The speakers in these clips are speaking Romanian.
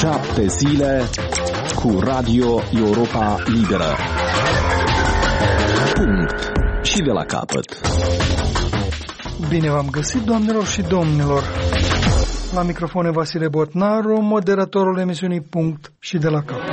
7 zile cu Radio Europa Liberă. Punct. Și de la capăt. Bine v-am găsit, doamnelor și domnilor. La microfon Vasile Botnaru, moderatorul emisiunii Punct și de la capăt.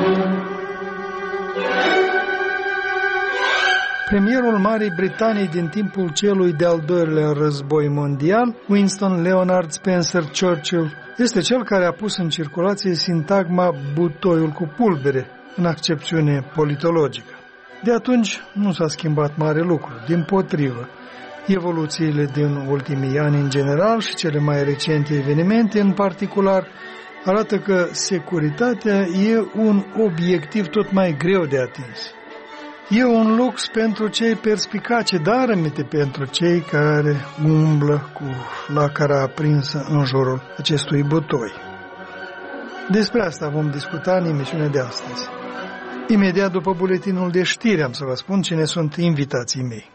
Premierul Marii Britanii din timpul celui de-al doilea război mondial, Winston Leonard Spencer Churchill, este cel care a pus în circulație sintagma butoiul cu pulbere, în accepțiune politologică. De atunci nu s-a schimbat mare lucru, dimpotrivă. Evoluțiile din ultimii ani în general și cele mai recente evenimente în particular arată că securitatea e un obiectiv tot mai greu de atins. E un lux pentru cei perspicace, dar rămite pentru cei care umblă cu flacăra aprinsă în jurul acestui butoi. Despre asta vom discuta în emisiunea de astăzi. Imediat după buletinul de știri am să vă spun cine sunt invitații mei.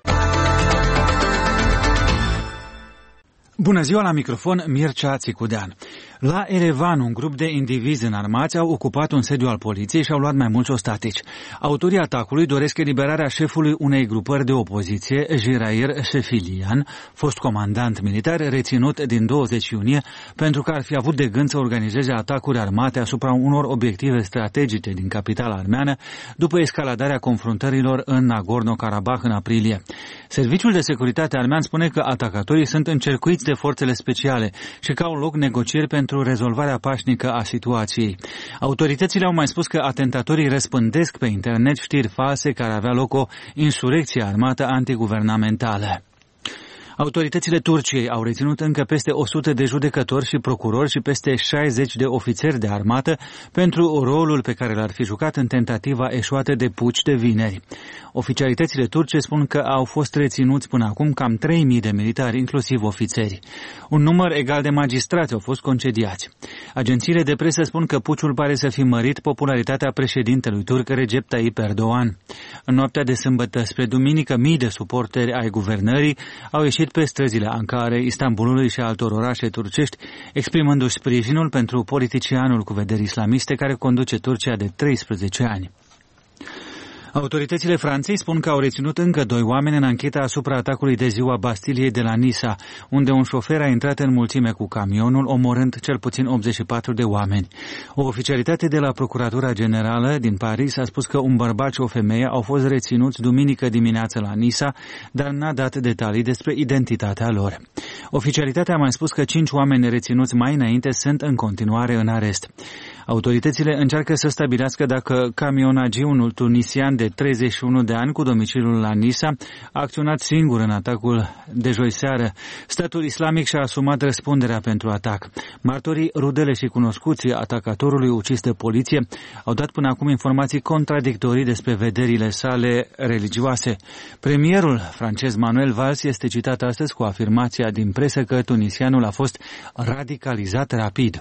Bună ziua, la microfon Mircea Țicudean. La Erevan, un grup de indivizi înarmați au ocupat un sediu al poliției și au luat mai mulți ostatici. Autorii atacului doresc eliberarea șefului unei grupări de opoziție, Jirair Shefilian, fost comandant militar reținut din 20 iunie pentru că ar fi avut de gând să organizeze atacuri armate asupra unor obiective strategice din capitala armeană după escaladarea confruntărilor în Nagorno-Karabakh în aprilie. Serviciul de securitate armean spune că atacatorii sunt încercuiți de forțele speciale și că au loc negocieri pentru rezolvarea pașnică a situației. Autoritățile au mai spus că atentatorii răspândesc pe internet știri false care avea loc o insurecție armată antiguvernamentală. Autoritățile Turciei au reținut încă peste 100 de judecători și procurori și peste 60 de ofițeri de armată pentru rolul pe care l-ar fi jucat în tentativa eșuată de puci de vineri. Oficialitățile turce spun că au fost reținuți până acum cam 3.000 de militari, inclusiv ofițeri. Un număr egal de magistrați au fost concediați. Agențiile de presă spun că puciul pare să fi mărit popularitatea președintelui turc Recep Tayyip Erdogan. În noaptea de sâmbătă spre duminică, mii de suporteri ai guvernării au ieșit pe străzile Ankarei, Istanbulului și altor orașe turcești, exprimându-și sprijinul pentru politicianul cu vederi islamiste care conduce Turcia de 13 ani. Autoritățile Franței spun că au reținut încă 2 oameni în ancheta asupra atacului de ziua Bastiliei de la Nisa, unde un șofer a intrat în mulțime cu camionul, omorând cel puțin 84 de oameni. O oficialitate de la Procuratura Generală din Paris a spus că un bărbat și o femeie au fost reținuți duminică dimineață la Nisa, dar n-a dat detalii despre identitatea lor. Oficialitatea a mai spus că 5 oameni reținuți mai înainte sunt în continuare în arest. Autoritățile încearcă să stabilească dacă camionagiul tunisian de 31 de ani cu domiciliul la Nisa a acționat singur în atacul de joi seară. Statul islamic și-a asumat răspunderea pentru atac. Martorii, rudele și cunoscuții atacatorului ucis de poliție au dat până acum informații contradictorii despre vederile sale religioase. Premierul francez Manuel Valls este citat astăzi cu afirmația din presă că tunisianul a fost radicalizat rapid.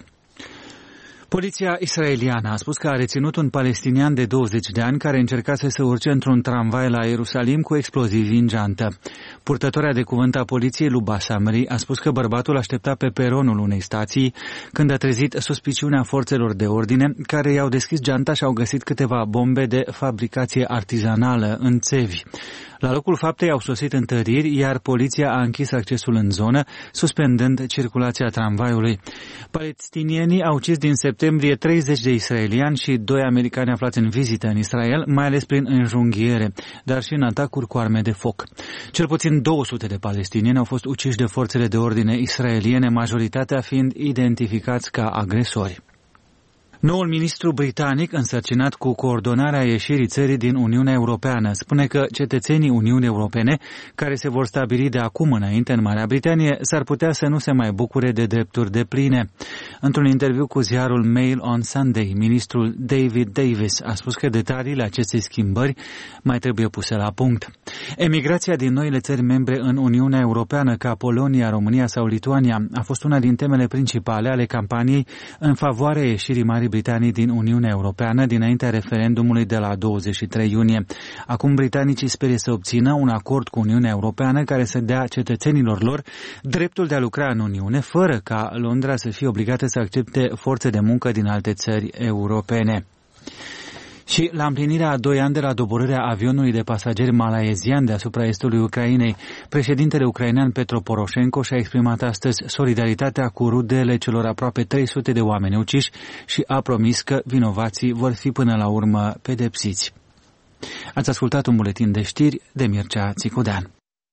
Poliția israeliană a spus că a reținut un palestinian de 20 de ani care încercase să urce într-un tramvai la Ierusalim cu explozivi în geantă. Purtătoarea de cuvânt a poliției, Luba Samri, a spus că bărbatul aștepta pe peronul unei stații când a trezit suspiciunea forțelor de ordine care i-au deschis geanta și au găsit câteva bombe de fabricație artizanală în țevi. La locul faptei au sosit întăriri, iar poliția a închis accesul în zonă, suspendând circulația tramvaiului. Palestinienii au ucis din septembrie 30 de israeliani și 2 americani aflați în vizită în Israel, mai ales prin înjunghiere, dar și în atacuri cu arme de foc. Cel puțin 200 de palestinieni au fost uciși de forțele de ordine israeliene, majoritatea fiind identificați ca agresori. Noul ministru britanic, însărcinat cu coordonarea ieșirii țării din Uniunea Europeană, spune că cetățenii Uniunii Europene, care se vor stabili de acum înainte în Marea Britanie, s-ar putea să nu se mai bucure de drepturi depline. Într-un interviu cu ziarul Mail on Sunday, ministrul David Davis a spus că detaliile acestei schimbări mai trebuie puse la punct. Emigrația din noile țări membre în Uniunea Europeană, ca Polonia, România sau Lituania, a fost una din temele principale ale campaniei în favoarea ieșirii Marii Britaniei din Uniunea Europeană dinaintea referendumului de la 23 iunie. Acum britanicii sperie să obțină un acord cu Uniunea Europeană care să dea cetățenilor lor dreptul de a lucra în Uniune, fără ca Londra să fie obligată să accepte forțe de muncă din alte țări europene. Și la împlinirea a 2 ani de la doborârea avionului de pasageri malaezian deasupra estului Ucrainei, președintele ucrainean Petro Poroșenko și-a exprimat astăzi solidaritatea cu rudele celor aproape 300 de oameni uciși și a promis că vinovații vor fi până la urmă pedepsiți. Ați ascultat un buletin de știri de Mircea Țicudean.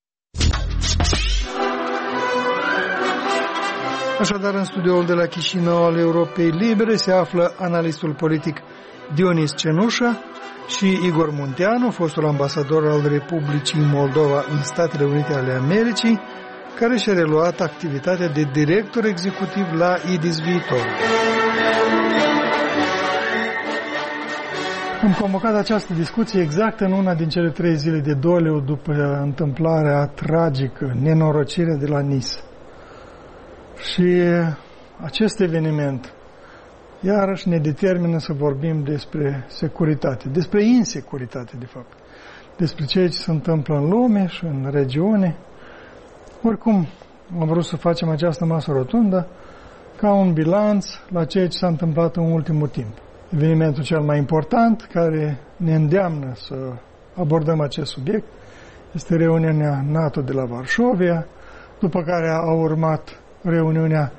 Așadar, în studioul de la Chișinău al Europei Libere se află analistul politic Dionis Cenușa și Igor Munteanu, fostul ambasador al Republicii Moldova în Statele Unite ale Americii, care și-a reluat activitatea de director executiv la IDIS Viitor. Am convocat această discuție exact în una din cele 3 zile de doliu după întâmplarea tragică, nenorocirea de la Nisa. Și acest eveniment iarăși ne determină să vorbim despre securitate, despre insecuritate, de fapt, despre ceea ce se întâmplă în lume și în regiune. Oricum, am vrut să facem această masă rotundă ca un bilanț la ceea ce s-a întâmplat în ultimul timp. Evenimentul cel mai important care ne îndeamnă să abordăm acest subiect este reuniunea NATO de la Varșovia, după care a urmat reuniunea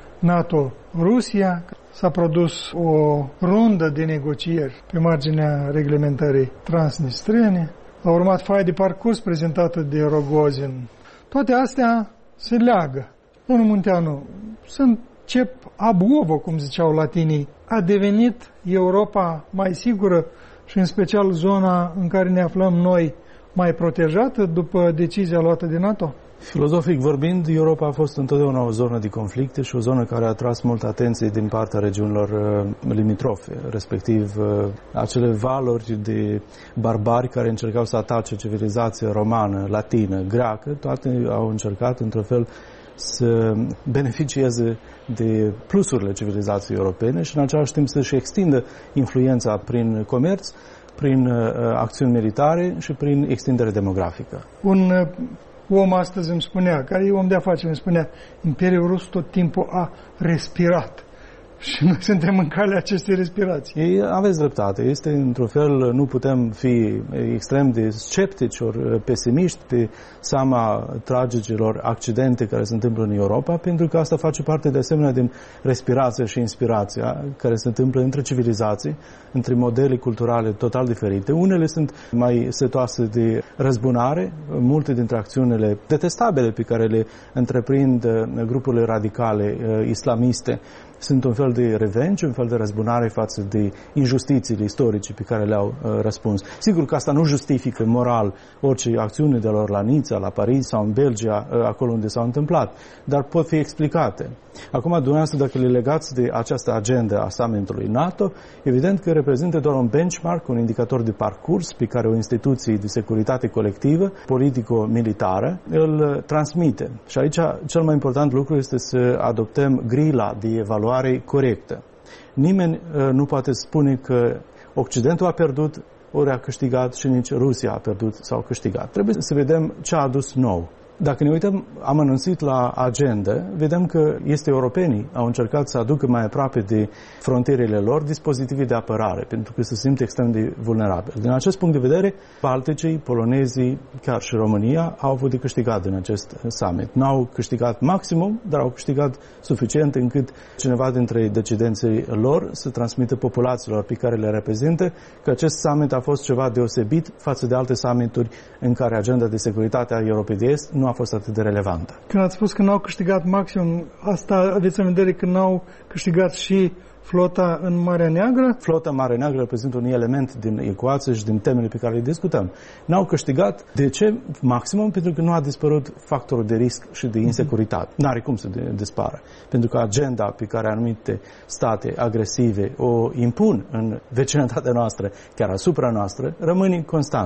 NATO-Rusia. S-a produs o rundă de negocieri pe marginea reglementării transnistrene. A urmat foaia de parcurs prezentată de Rogozin. Toate astea se leagă. Domnul Munteanu, să încep ab ovo, cum ziceau latinii. A devenit Europa mai sigură și în special zona în care ne aflăm noi mai protejată după decizia luată de NATO? Filozofic vorbind, Europa a fost întotdeauna o zonă de conflicte și o zonă care a atras multă atenție din partea regiunilor limitrofe, respectiv acele valuri de barbari care încercau să atace civilizația romană, latină, greacă, toate au încercat într-un fel să beneficieze de plusurile civilizației europene și în același timp să-și extindă influența prin comerț, prin acțiuni militare și prin extindere demografică. Un om astăzi îmi spunea, care e om de afaceri, îmi spunea, Imperiul Rus tot timpul a respirat. Și noi suntem în calea acestei respirații. Aveți dreptate. Este, într-un fel, nu putem fi extrem de sceptici ori pesimiști pe seama tragicilor accidente care se întâmplă în Europa, pentru că asta face parte de asemenea din respirația și inspirația care se întâmplă între civilizații, între modele culturale total diferite. Unele sunt mai setoase de răzbunare, multe dintre acțiunile detestabile pe care le întreprind grupurile radicale islamiste sunt un fel de revenge, un fel de răzbunare față de injustițiile istorice pe care le-au răspuns. Sigur că asta nu justifică moral orice acțiune de lor la Nizza, la Paris sau în Belgia, acolo unde s-au întâmplat, dar pot fi explicate. Acum, dumneavoastră, dacă le legați de această agenda a summitului NATO, evident că reprezintă doar un benchmark, un indicator de parcurs pe care o instituție de securitate colectivă, politico-militară, îl transmite. Și aici, cel mai important lucru este să adoptăm grila de evaluare corectă. Nimeni nu poate spune că Occidentul a pierdut ori a câștigat și nici Rusia a pierdut sau câștigat. Trebuie să vedem ce a adus nou. Dacă ne uităm amănunțit la agenda, vedem că europenii au încercat să aducă mai aproape de frontierele lor dispozitive de apărare, pentru că se simt extrem de vulnerabili. Din acest punct de vedere, balticii, polonezii, chiar și România au avut de câștigat din acest summit. N-au câștigat maximum, dar au câștigat suficient încât cineva dintre decidenții lor să transmită populațiilor pe care le reprezintă că acest summit a fost ceva deosebit față de alte summituri în care agenda de securitate a Europei de Est nu a fost atât de relevantă. Când ați spus că n-au câștigat maxim, asta aveți în vedere că n-au câștigat și flota în Marea Neagră? Flota în Marea Neagră reprezintă un element din ecuație și din temele pe care le discutăm. N-au câștigat. De ce? Maximum pentru că nu a dispărut factorul de risc și de insecuritate. N-are cum să dispară. Pentru că agenda pe care anumite state agresive o impun în vecinătatea noastră, chiar asupra noastră, rămâne constantă.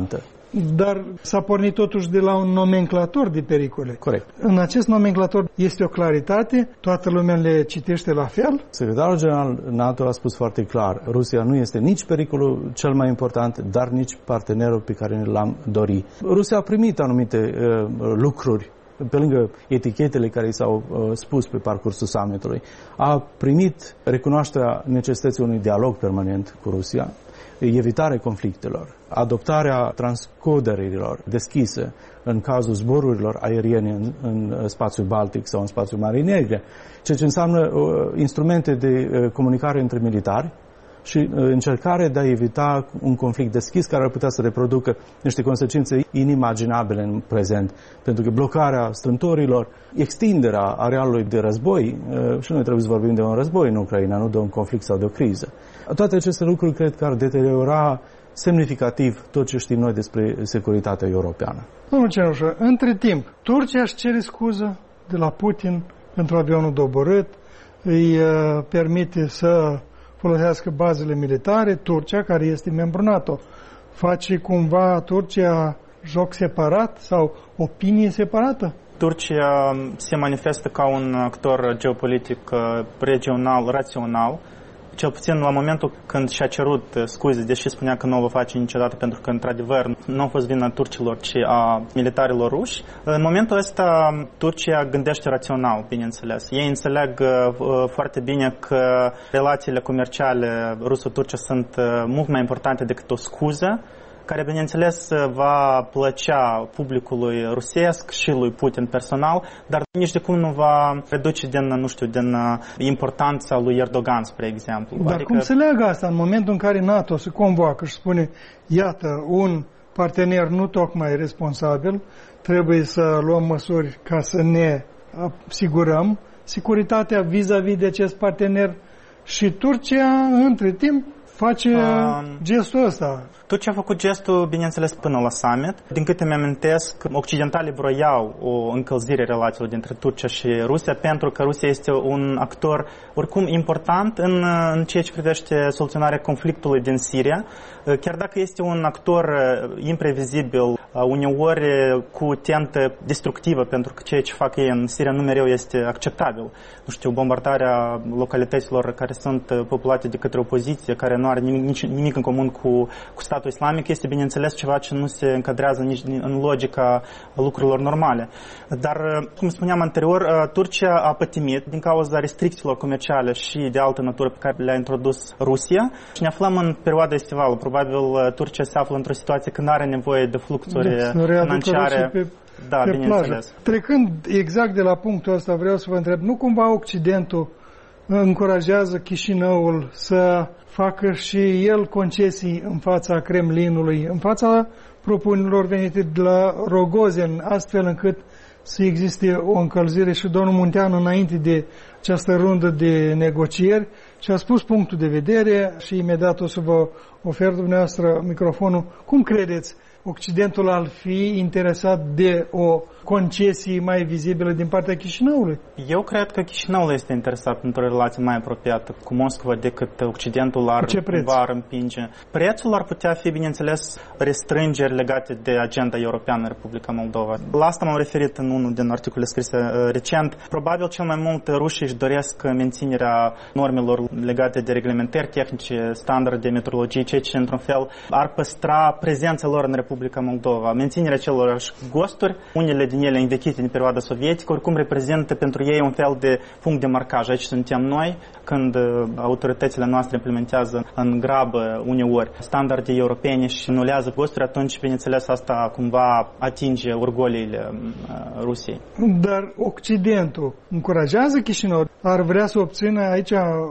Dar s-a pornit totuși de la un nomenclator de pericole. Corect. În acest nomenclator este o claritate? Toată lumea le citește la fel? Secretarul general NATO a spus foarte clar, Rusia nu este nici pericolul cel mai important, dar nici partenerul pe care l-am dori. Rusia a primit anumite lucruri pe lângă etichetele care i s-au spus pe parcursul summitului. A primit recunoașterea necesității unui dialog permanent cu Rusia, evitarea conflictelor, adoptarea transcoderilor deschise în cazul zborurilor aeriene în spațiul Baltic sau în spațiul Mării Negre, ceea ce înseamnă instrumente de comunicare între militari și încercare de a evita un conflict deschis care ar putea să reproducă niște consecințe inimaginabile în prezent. Pentru că blocarea strâmtorilor, extinderea arealului de război, și noi trebuie să vorbim de un război în Ucraina, nu de un conflict sau de o criză. Toate aceste lucruri cred că ar deteriora semnificativ tot ce știm noi despre securitatea europeană. Domnul Cenușă, între timp, Turcia își cere scuză de la Putin pentru avionul doborât, îi permite să folosească bazele militare. Turcia, care este membru NATO, face cumva Turcia joc separat sau opinie separată? Turcia se manifestă ca un actor geopolitic regional, rațional, cel puțin la momentul când și-a cerut scuze, deși spunea că nu o va face niciodată pentru că, într-adevăr, nu a fost vina turcilor, ci a militarilor ruși. În momentul ăsta, Turcia gândește rațional, bineînțeles. Ei înțeleg foarte bine că relațiile comerciale ruso-turce sunt mult mai importante decât o scuză, care, bineînțeles, va plăcea publicului rusesc și lui Putin personal, dar nici de cum nu va reduce din importanța lui Erdogan, spre exemplu. Dar cum se leagă asta în momentul în care NATO se convoacă și spune, iată, un partener nu tocmai responsabil, trebuie să luăm măsuri ca să ne asigurăm securitatea vis-a-vis de acest partener, și Turcia, între timp, face gestul ăsta. Turcia a făcut gestul, bineînțeles, până la summit. Din câte mi-amintesc, occidentalii vroiau o încălzire relațiilor dintre Turcia și Rusia, pentru că Rusia este un actor oricum important în ceea ce privește soluționarea conflictului din Siria, chiar dacă este un actor imprevizibil, uneori cu tentă destructivă, pentru că ceea ce fac ei în Siria nu mereu este acceptabil. Nu știu, bombardarea localităților care sunt populate de către opoziție, care nu are nimic în comun cu statul islamic, este, bineînțeles, ceva ce nu se încadrează nici în logica lucrurilor normale. Dar, cum spuneam anterior, Turcia a pătimit din cauza restricțiilor comerciale și de altă natură pe care le-a introdus Rusia și ne aflăm în perioada estivală. Probabil Turcia se află într-o situație când are nevoie de fluxuri financiare. Da, bineînțeles. Trecând exact de la punctul ăsta, vreau să vă întreb, nu cumva Occidentul încurajează Chișinăul să facă și el concesii în fața Kremlinului, în fața propunerilor venite de la Rogozin, astfel încât să existe o încălzire? Și domnul Munteanu, înainte de această rundă de negocieri, și-a spus punctul de vedere și imediat o să vă ofer dumneavoastră microfonul. Cum credeți, Occidentul ar fi interesat de o concesie mai vizibilă din partea Chișinăului? Eu cred că Chișinăul este interesat într-o relație mai apropiată cu Moscova decât Occidentul ar împinge. Prețul ar putea fi, bineînțeles, restrângeri legate de agenda europeană în Republica Moldova. La asta m-am referit în unul din articole scrise recent. Probabil cel mai mult rușii își doresc menținerea normelor legate de reglementări tehnice, standarde, metrologie, ceea ce, într-un fel, ar păstra prezența lor în Republica Moldova. Menținerea celorlași gosturi, unele din ele învechite din perioada sovietică, oricum reprezintă pentru ei un fel de punct de marcaj. Aici suntem noi, când autoritățile noastre implementează în grabă uneori standarde europene și anulează gosturi, atunci, bineînțeles, asta cumva atinge orgoliile Rusiei. Dar Occidentul încurajează Chișinău? Ar vrea să obțină aici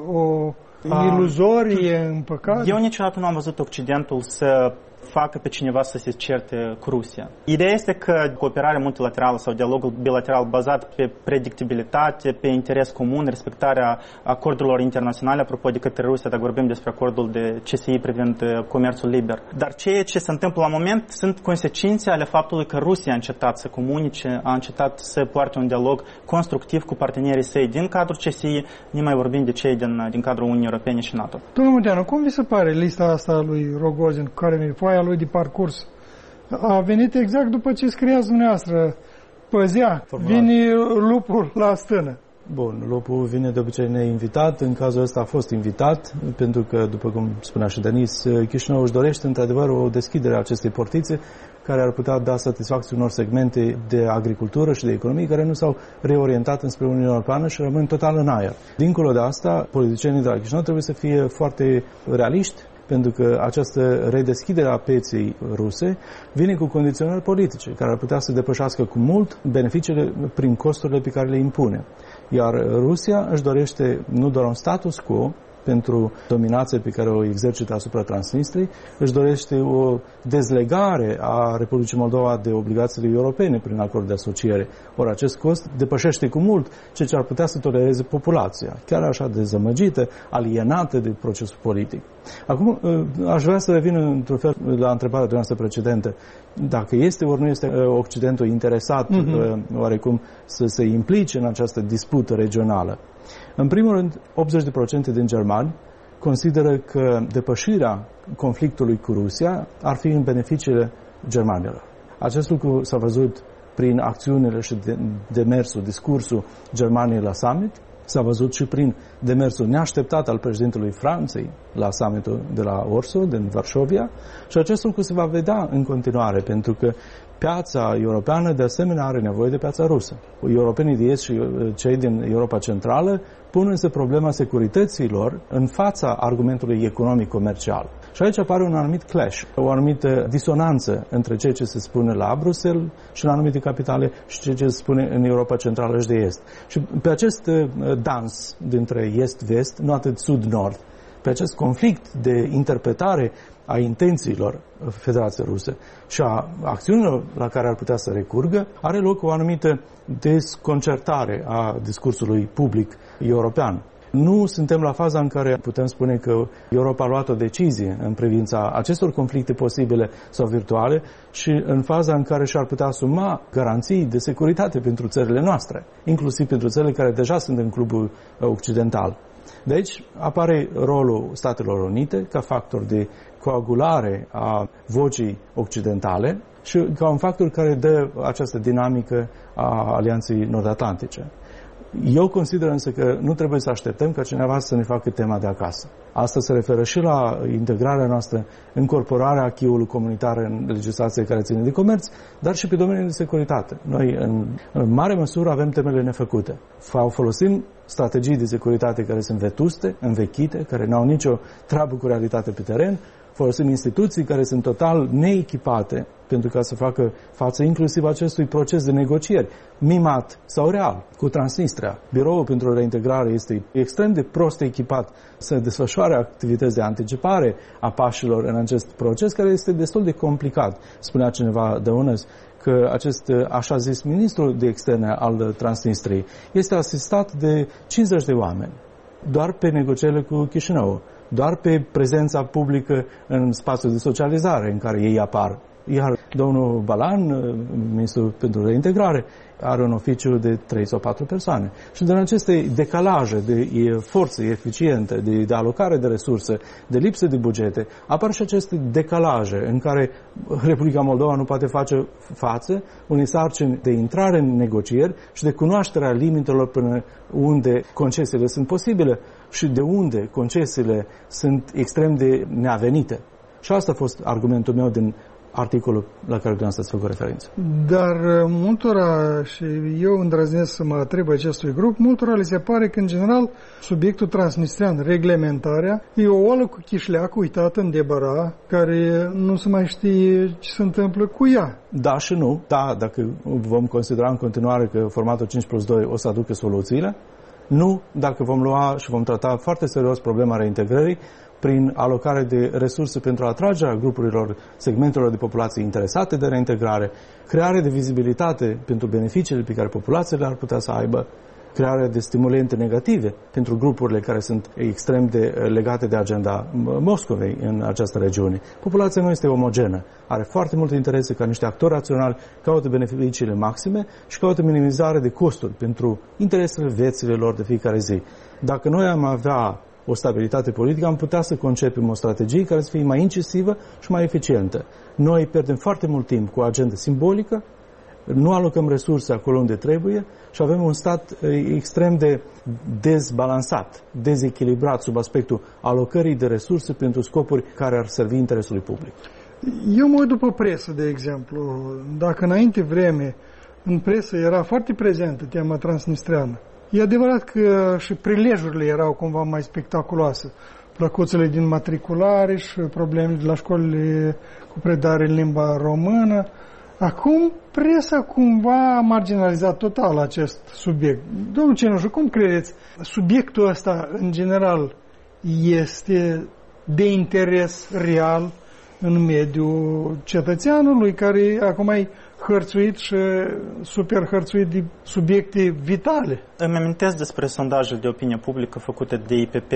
o iluzorie împăcare? Eu niciodată nu am văzut Occidentul să facă pe cineva să se certe cu Rusia. Ideea este că cooperarea multilaterală sau dialogul bilateral bazat pe predictibilitate, pe interes comun, respectarea acordurilor internaționale, apropo de către Rusia, dacă vorbim despre acordul de CSI privind comerțul liber. Dar ceea ce se întâmplă la moment sunt consecințe ale faptului că Rusia a încetat să comunice, a încetat să poarte un dialog constructiv cu partenerii săi din cadrul CSI, nu mai vorbim de cei din cadrul Uniunii Europene și NATO. Domnul Munteanu, cum vi se pare lista asta lui Rogozin, cu care foaia lui de parcurs A venit exact după ce scriați dumneavoastră. Păzea, vine lupul la stână. Bun, lupul vine de obicei neinvitat. În cazul ăsta a fost invitat, pentru că, după cum spunea și Denis, Chișinău își dorește într-adevăr o deschidere a acestei portițe care ar putea da satisfacție unor segmente de agricultură și de economie care nu s-au reorientat înspre Uniunea Europeană și rămân total în aer. Dincolo de asta, politicienii de la Chișinău trebuie să fie foarte realiști, pentru că această redeschidere a pieței ruse vine cu condiționări politice, care ar putea să depășească cu mult beneficiile prin costurile pe care le impune. Iar Rusia își dorește nu doar un status quo pentru dominația pe care o exercită asupra Transnistriei, își dorește o dezlegare a Republicii Moldova de obligațiile europene prin acord de asociere. Ori acest cost depășește cu mult ceea ce ar putea să tolereze populația, chiar așa dezamăgită, alienată de procesul politic. Acum, aș vrea să revin într-un fel la întrebarea noastră precedentă. Dacă este ori nu este Occidentul interesat oarecum să se implice în această dispută regională. În primul rând, 80% din germani consideră că depășirea conflictului cu Rusia ar fi în beneficiile germanilor. Acest lucru s-a văzut prin acțiunile și demersul, discursul Germaniei la summit, s-a văzut și prin demersul neașteptat al președintelui Franței la summitul de la Warsaw, din Varșovia, și acest lucru se va vedea în continuare, pentru că piața europeană de asemenea are nevoie de piața rusă. Europenii de est și cei din Europa Centrală pun însă problema securității lor în fața argumentului economic-comercial. Și aici apare un anumit clash, o anumită disonanță între ceea ce se spune la Bruxelles și la anumite capitale și ceea ce se spune în Europa Centrală și de Est. Și pe acest dans dintre est-vest, nu atât sud-nord, pe acest conflict de interpretare a intențiilor Federației Ruse și a acțiunilor la care ar putea să recurgă, are loc o anumită desconcertare a discursului public european. Nu suntem la faza în care putem spune că Europa a luat o decizie în privința acestor conflicte posibile sau virtuale și în faza în care și-ar putea asuma garanții de securitate pentru țările noastre, inclusiv pentru țările care deja sunt în clubul occidental. De aici apare rolul Statelor Unite ca factor de coagulare a vocii occidentale și ca un factor care dă această dinamică a Alianței Nord-Atlantice. Eu consider însă că nu trebuie să așteptăm ca cineva să ne facă tema de acasă. Asta se referă și la integrarea noastră, incorporarea acquis-ului comunitar în legislație care ține de comerț, dar și pe domeniul de securitate. Noi, în mare măsură, avem temele nefăcute. Folosim strategii de securitate care sunt vetuste, învechite, care n-au nicio treabă cu realitatea pe teren, folosim instituții care sunt total neechipate pentru ca să facă față inclusiv acestui proces de negocieri, mimat sau real, cu Transnistria. Biroul pentru reintegrare este extrem de prost echipat să desfășoare activități de anticipare a pașilor în acest proces, care este destul de complicat. Spunea cineva de unăs că acest așa zis ministru de externe al Transnistriei este asistat de 50 de oameni, doar pe negocierile cu Chișinău, doar pe prezența publică în spațiul de socializare în care ei apar. Iar domnul Balan, ministrul pentru reintegrare, are un oficiu de 3 sau 4 persoane. Și din aceste decalaje de forțe eficiente, de alocare de resurse, de lipsă de bugete, apar și aceste decalaje în care Republica Moldova nu poate face față unei sarcini de intrare în negocieri și de cunoașterea limitelor până unde concesiile sunt posibile și de unde concesiile sunt extrem de neavenite. Și asta a fost argumentul meu din articolul la care dumneavoastră ați făcut referință. Dar multora, și eu îndrăznesc să mă atrib acestui grup, multora le se pare că, în general, subiectul transnistrian, reglementarea, e o oală cu chișleac uitată în debăra, care nu se mai știe ce se întâmplă cu ea. Da și nu. Da, dacă vom considera în continuare că formatul 5+2 o să aducă soluțiile, nu dacă vom lua și vom trata foarte serios problema reintegrării prin alocare de resurse pentru atragerea grupurilor, segmentelor de populație interesate de reintegrare, creare de vizibilitate pentru beneficiile pe care populațiile ar putea să aibă, crearea de stimulente negative pentru grupurile care sunt extrem de legate de agenda Moscovei în această regiune. Populația nu este omogenă, are foarte multe interese ca niște actori raționali, caută beneficiile maxime și caută minimizare de costuri pentru interesele vieților lor de fiecare zi. Dacă noi am avea o stabilitate politică, am putea să concepem o strategie care să fie mai incisivă și mai eficientă. Noi pierdem foarte mult timp cu o agendă simbolică, nu alocăm resurse acolo unde trebuie și avem un stat extrem de dezbalansat, dezechilibrat sub aspectul alocării de resurse pentru scopuri care ar servi interesului public. Eu mă uit după presă, de exemplu. Dacă înainte vreme în presă era foarte prezentă tema transnistreană, e adevărat că și prilejurile erau cumva mai spectaculoase. Plăcuțele din matriculare și problemele de la școlile cu predare în limba română. Acum, presa cumva a marginalizat total acest subiect. Domnul Cenușu, cum credeți? Subiectul ăsta, în general, este de interes real în mediul cetățeanului, care acum e hărțuit și super hărțuit de subiecte vitale. Îmi amintesc despre sondajul de opinie publică făcute de IPP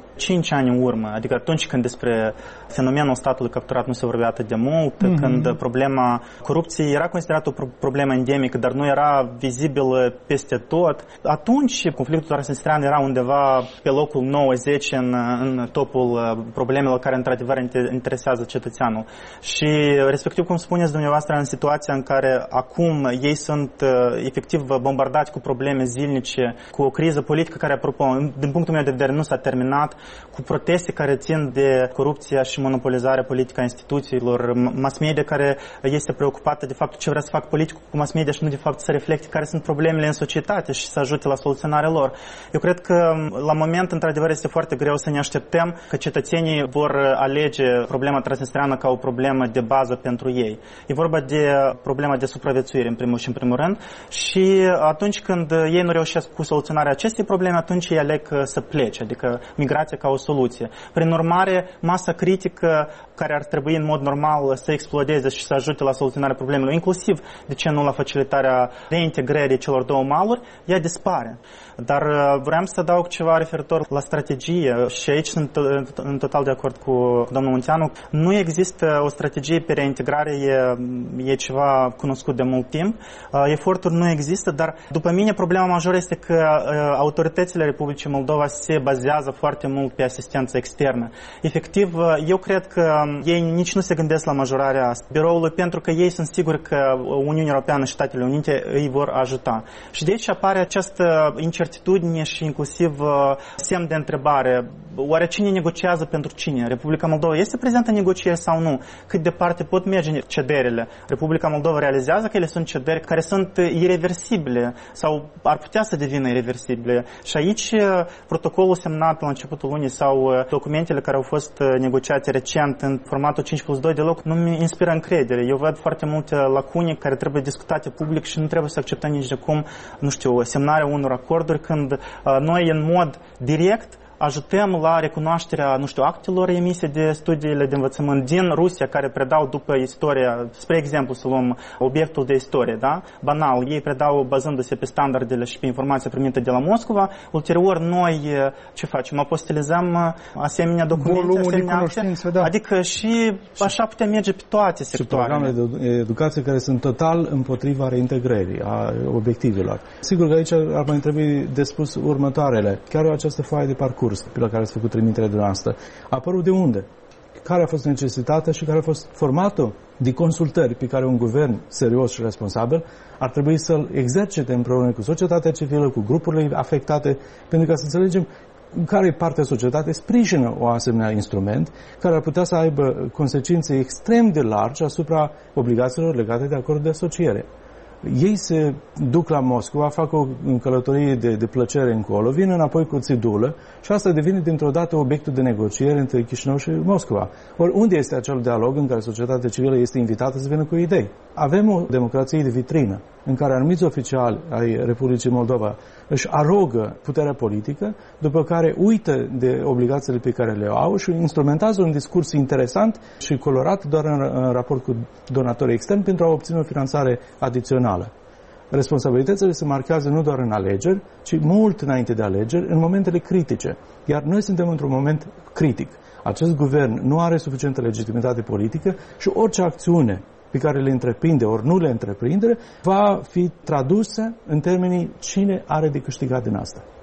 5 ani în urmă, adică atunci când despre fenomenul statului capturat nu se vorbea atât de mult, când problema corupției era considerată o problemă endemică, dar nu era vizibilă peste tot. Atunci conflictul transnistrean era undeva pe locul 9-10 în topul problemelor care într-adevăr interesează cetățeanul. Și respectiv, cum spuneți dumneavoastră, în situația în care acum ei sunt efectiv bombardați cu probleme zilnice, cu o criză politică care, apropo, din punctul meu de vedere, nu s-a terminat, cu proteste care țin de corupția și monopolizarea politică a instituțiilor, mass media care este preocupată de faptul ce vrea să facă politicul cu mass media și nu de fapt să reflecte care sunt problemele în societate și să ajute la soluționarea lor. Eu cred că la moment, într-adevăr, este foarte greu să ne așteptăm că cetățenii vor alege problema transnistreană ca o problemă de bază pentru ei. E vorba de problema de supraviețuire, în primul și în primul rând, și atunci când ei nu reușesc cu soluționarea acestei probleme, atunci ei aleg să plece, adică migrația ca o soluție. Prin urmare, masa critică care ar trebui în mod normal să explodeze și să ajute la soluționarea problemelor, inclusiv, de ce nu, la facilitarea reintegrării celor două maluri, ea dispare. Dar vreau să adaug ceva referitor la strategie și aici sunt în total de acord cu domnul Munteanu. Nu există o strategie pe reintegrare, e ceva cunoscut de mult timp. Eforturi nu există, dar după mine problema majoră este că autoritățile Republicii Moldova se bazează foarte mult pe asistență externă. Efectiv, eu cred că ei nici nu se gândesc la majorarea biroului pentru că ei sunt siguri că Uniunea Europeană și Statele Unite îi vor ajuta. Și de aici apare această incertitudine și inclusiv semn de întrebare. Oare cine negociază pentru cine? Republica Moldova este prezentă în negocieri sau nu? Cât departe pot merge cederile? Republica Moldova realizează că ele sunt cederi care sunt ireversibile sau ar putea să devină ireversibile. Și aici protocolul semnat la începutul lunii sau documentele care au fost negociate recent în formatul 5+2 deloc nu mi inspiră încredere. Eu văd foarte multe lacune care trebuie discutate public și nu trebuie să acceptăm nici de cum, nu știu, semnarea unor acorduri când noi în mod direct ajutăm la recunoașterea, nu știu, actelor emise de studiile de învățământ din Rusia care predau după istoria, spre exemplu să luăm obiectul de istorie, da? Banal, ei predau bazându-se pe standardele și pe informația primită de la Moscova, ulterior noi ce facem? Apostilizăm asemenea documente, asemenea acte, da. Adică și așa putem merge pe toate sectoarele. Și programe de educație care sunt total împotriva reintegrării a obiectivelor. Sigur că aici ar mai trebui de spus următoarele. Chiar această foaie de parcurs pe la care ați făcut trimitere de noastră, a apărut de unde? Care a fost necesitatea și care a fost formatul de consultări pe care un guvern serios și responsabil ar trebui să-l exercite împreună cu societatea civilă, cu grupurile afectate, pentru ca să înțelegem care partea societății sprijină o asemenea instrument care ar putea să aibă consecințe extrem de largi asupra obligațiilor legate de acordul de asociere. Ei se duc la Moscova, fac o călătorie de plăcere încolo, vin înapoi cu țidulă și asta devine dintr-o dată obiectul de negociere între Chișinău și Moscova. Ori unde este acel dialog în care societatea civilă este invitată să vină cu idei? Avem o democrație de vitrină în care anumiți oficiali ai Republicii Moldova își arogă puterea politică, după care uită de obligațiile pe care le au și instrumentează un discurs interesant și colorat doar în raport cu donatorii externi pentru a obține o finanțare adițională. Responsabilitățile se marchează nu doar în alegeri, ci mult înainte de alegeri, în momentele critice. Iar noi suntem într-un moment critic. Acest guvern nu are suficientă legitimitate politică și orice acțiune pe care le întreprinde ori nu le întreprinde va fi tradusă în termenii cine are de câștigat din asta.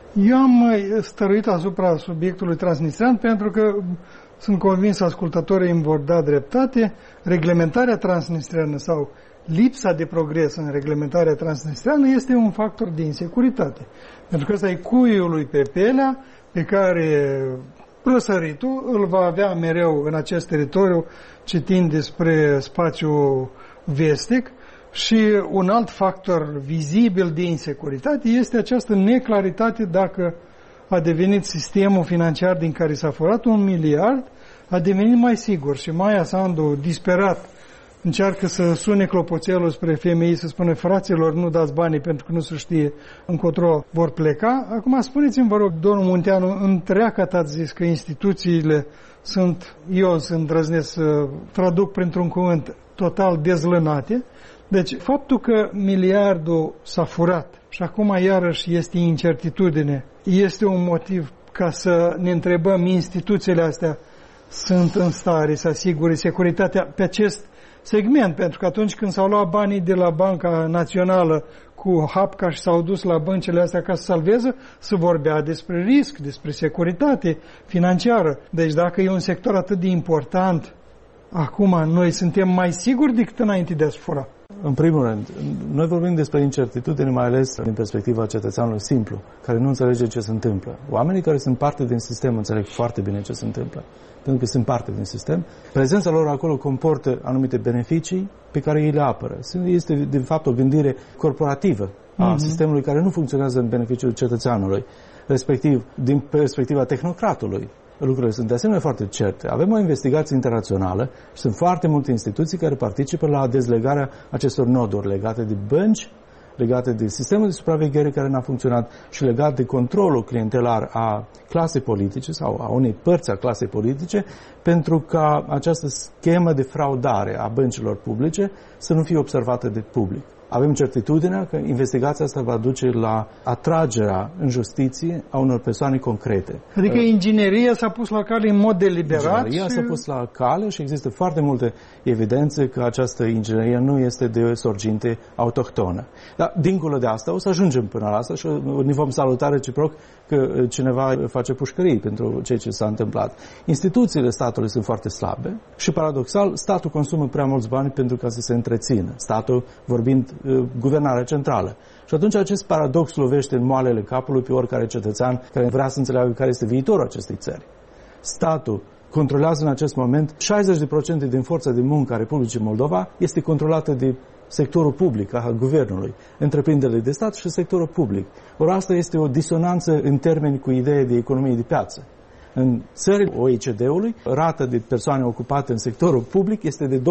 Eu am stăruit asupra subiectului transnistrean pentru că sunt convins ascultătorii îmi vor da dreptate. Reglementarea transnistreană sau lipsa de progres în reglementarea transnistreană este un factor de insecuritate. Pentru că ăsta e cuiul lui pe pelea pe care răsăritul îl va avea mereu în acest teritoriu ce tinde spre spațiul vestic. Și un alt factor vizibil de insecuritate este această neclaritate dacă a devenit sistemul financiar din care s-a furat 1 miliard, a devenit mai sigur. Și Maia Sandu, disperat, încearcă să sune clopoțelul spre FMI, să spună: fraților, nu dați banii pentru că nu se știe încotro vor pleca. Acum spuneți-mi, vă rog, domnul Munteanu, întreagăt ați zis că instituțiile sunt, eu îndrăznesc să traduc printr-un cuvânt, total dezlănate. Deci, faptul că miliardul s-a furat și acum iarăși este incertitudine, este un motiv ca să ne întrebăm, instituțiile astea sunt în stare să asigure securitatea pe acest segment, pentru că atunci când s-au luat banii de la Banca Națională cu hapca și s-au dus la băncile astea ca să salveze, se vorbea despre risc, despre securitate financiară. Deci dacă e un sector atât de important, acum noi suntem mai siguri decât înainte de a se fura. În primul rând, noi vorbim despre incertitudine, mai ales din perspectiva cetățeanului simplu, care nu înțelege ce se întâmplă. Oamenii care sunt parte din sistem înțeleg foarte bine ce se întâmplă, pentru că sunt parte din sistem. Prezența lor acolo comportă anumite beneficii pe care ei le apără. Este, de fapt, o gândire corporativă a sistemului care nu funcționează în beneficiul cetățeanului, respectiv din perspectiva tehnocratului. Lucrurile sunt de asemenea foarte certe. Avem o investigație internațională și sunt foarte multe instituții care participă la dezlegarea acestor noduri legate de bănci, legate de sistemul de supraveghere care n-a funcționat și legat de controlul clientelar a clasei politice sau a unei părți a clasei politice, pentru ca această schemă de fraudare a băncilor publice să nu fie observată de public. Avem certitudinea că investigația asta va duce la atragerea în justiție a unor persoane concrete. Adică ingineria s-a pus la cale în mod deliberat? Ingineria s-a pus la cale și există foarte multe evidențe că această inginerie nu este de sorginte autohtonă. Dar, dincolo de asta, o să ajungem până la asta și ne vom saluta reciproc că cineva face pușcării pentru ceea ce s-a întâmplat. Instituțiile statului sunt foarte slabe și, paradoxal, statul consumă prea mulți bani pentru ca să se întrețină. Statul, vorbind guvernarea centrală. Și atunci acest paradox lovește în moalele capului pe oricare cetățean care vrea să înțeleagă care este viitorul acestei țări. Statul controlează în acest moment 60% din forța de muncă a Republicii Moldova este controlată de sectorul public, al guvernului, întreprinderile de stat și sectorul public. Ori asta este o disonanță în termeni cu ideea de economie de piață. În țările OECD-ului, rata de persoane ocupate în sectorul public este de 20%.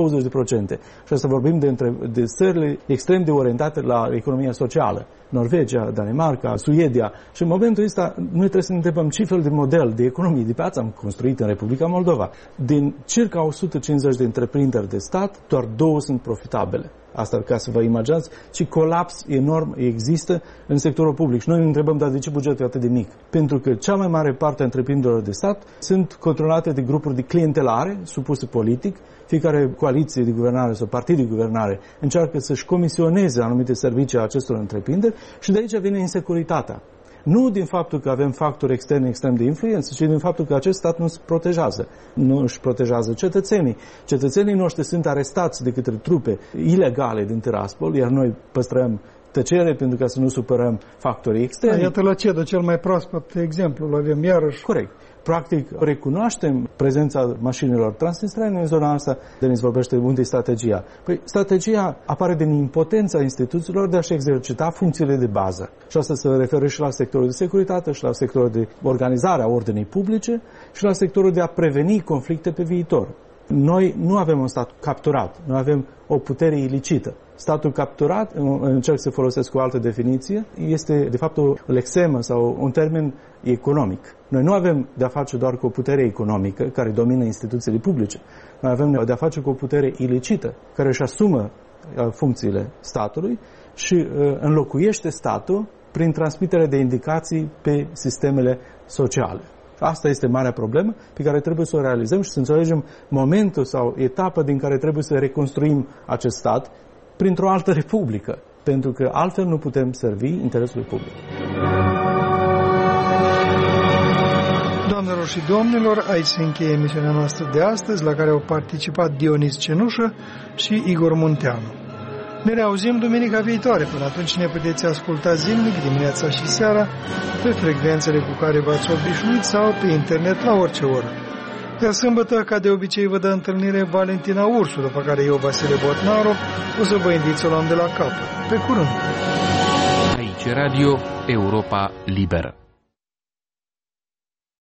Și asta vorbim de țările extrem de orientate la economia socială. Norvegia, Danemarca, Suedia. Și în momentul ăsta noi trebuie să ne întrebăm ce fel de model de economie de piață am construit în Republica Moldova. Din circa 150 de întreprinderi de stat, doar 2 sunt profitabile. Asta ca să vă imaginați ce colaps enorm există în sectorul public. Și noi ne întrebăm, dar de ce bugetul e atât de mic? Pentru că cea mai mare parte a întreprinderilor de stat sunt controlate de grupuri de clientelare supuse politic. Fiecare coaliție de guvernare sau partid de guvernare încearcă să-și comisioneze anumite servicii a acestor întreprinderi și de aici vine insecuritatea. Nu din faptul că avem factori externi extrem de influență, ci din faptul că acest stat nu se protejează. Nu își protejează cetățenii. Cetățenii noștri sunt arestați de către trupe ilegale din Tiraspol, iar noi păstrăm tăcere pentru ca să nu supărăm factorii externi. Iată la CEDO cel mai proaspăt exemplu, îl avem iarăși. Corect. Practic, recunoaștem prezența mașinilor transnistrane în zona asta, de ne vorbește unde e strategia. Păi, strategia apare din impotența instituțiilor de a-și exercita funcțiile de bază. Și asta se referă și la sectorul de securitate, și la sectorul de organizare a ordinii publice, și la sectorul de a preveni conflicte pe viitor. Noi nu avem un stat capturat, noi avem o putere ilicită. Statul capturat, încerc să folosesc o altă definiție, este de fapt o lexemă sau un termen economic. Noi nu avem de-a face doar cu o putere economică care domină instituțiile publice. Noi avem de-a face cu o putere ilicită care își asumă funcțiile statului și înlocuiește statul prin transmiterea de indicații pe sistemele sociale. Asta este marea problemă pe care trebuie să o realizăm și să înțelegem momentul sau etapa din care trebuie să reconstruim acest stat printr-o altă republică, pentru că altfel nu putem servi interesul public. Doamnelor și domnilor, aici se încheie emisiunea noastră de astăzi, la care au participat Dionis Cenușă și Igor Munteanu. Ne reauzim duminica viitoare. Până atunci ne puteți asculta zilnic, dimineața și seara, pe frecvențele cu care v-ați obișnuit sau pe internet la orice oră. Iar sâmbătă, ca de obicei, vă dă întâlnire Valentina Ursu, după care eu, Vasile Botnaru, o să vă invit să o luăm de la capăt. Pe curând! Aici Radio Europa Liberă.